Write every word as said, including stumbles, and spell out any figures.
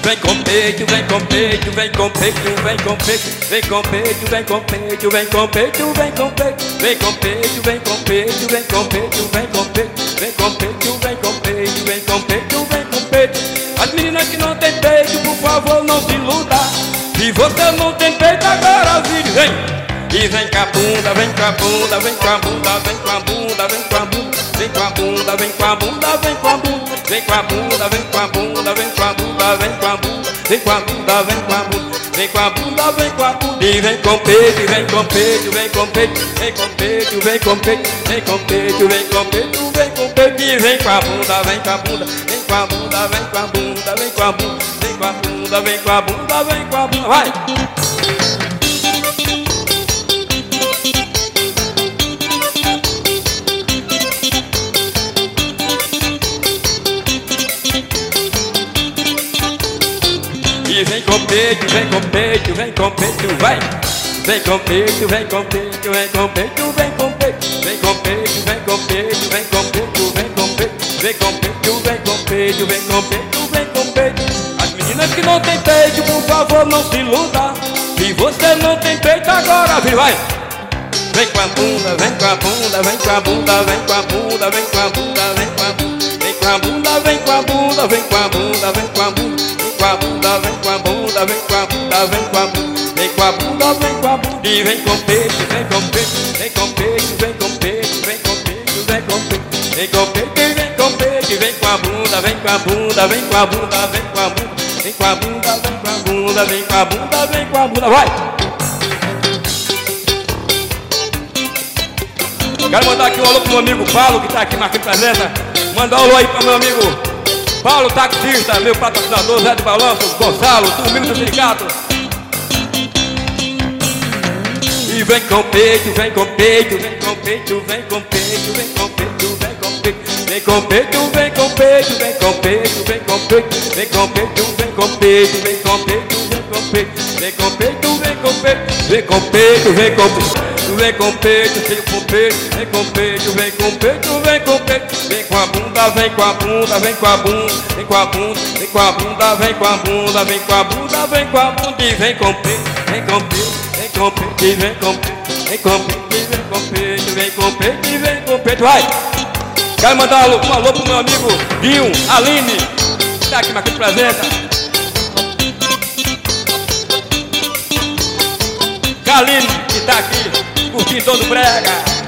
Vem com peito, vem com peito, vem com peito, vem com peito, vem com peito, vem com peito, vem com peito, vem com peito, vem com peito, vem com peito, vem com peito, vem com peito, vem com peito, vem com peito, vem com peito, vem com peito. As meninas que não tem peito, por favor, não se iluda. Se você não tem peito, agora vire, vem. E vem com a bunda, vem com a bunda, vem com a bunda, vem com a bunda, vem com a bunda, vem com a bunda, vem com a bunda, vem com a bunda, vem com a bunda, vem com a bunda, vem com a bunda, vem com a bunda, vem com a bunda, vem com a bunda, vem com a bunda, vem com a bunda. E vem com peito, vem com peito, vem com peito, vem com peito, vem com peito, vem com peito, vem com peito, vem com peito. E vem com a bunda, vem com a bunda, vem com a bunda, vem com a bunda, vem com a bunda, vem com a bunda, vem com a bunda, vem com a bunda, vai! E vem com peito, vem com peito, vem com peito, vai! Vem com peito, vem com peito, vem com peito, vem com peito, vem com peito, vem com peito, vem com peito, vem com peito, vem com peito, vem com peito, vem com peito, vem com peito. As meninas que não tem peito, por favor, não se iluda. Se você não tem peito, agora vem, vai! Vem com a bunda, vem com a bunda, vem com a bunda, vem com a bunda, vem com a bunda, vem com a bunda, vem com a bunda, vem com a bunda, vem com a bunda, vem com a bunda. Vem com a bunda, vem com a bunda, vem com a bunda, vem com a bunda, vem com a bunda, vem com a bunda. E vem com peito, vem com peito, vem com peito, vem com peito, vem com peito, vem com peito, vem com peito, vem com peito, vem com a bunda, vem com a bunda, vem com a bunda, vem com a bunda, vem com a bunda, vem com a bunda, vem com a bunda, vem com a bunda, vai! Quero mandar aqui um alô pro meu amigo Paulo, que tá aqui marcando presença. Mandar um alô aí pro meu amigo Paulo, taxista, meu patrocinador, Zé de Balanço, Gonçalo, domingo do sindicato. E vem com peito, vem com peito, vem com peito, vem com peito, vem com peito, vem com peito, vem com peito, vem com peito, vem com peito, vem com peito, vem com peito, vem com peito, vem com peito, vem com peito, vem com peito, vem com peito, vem com peito, vem com peito. Vem com peito, vem com peito, vem com peito, vem com peito, vem com peito, vem com a bunda, vem com a bunda, vem com a bunda, vem com a bunda, vem com a bunda, vem com a bunda, vem com a bunda, vem com a bunda e vem com peito, vem com peito, vem com peito, e vem com peito, vem com peito, e vem com peito, vem com peito, e vem com peito, vai! Quero mandar um alô, um alô pro meu amigo Dinho, Aline, que tá aqui marcando presença. Kaline, que tá aqui curtindo todo o brega.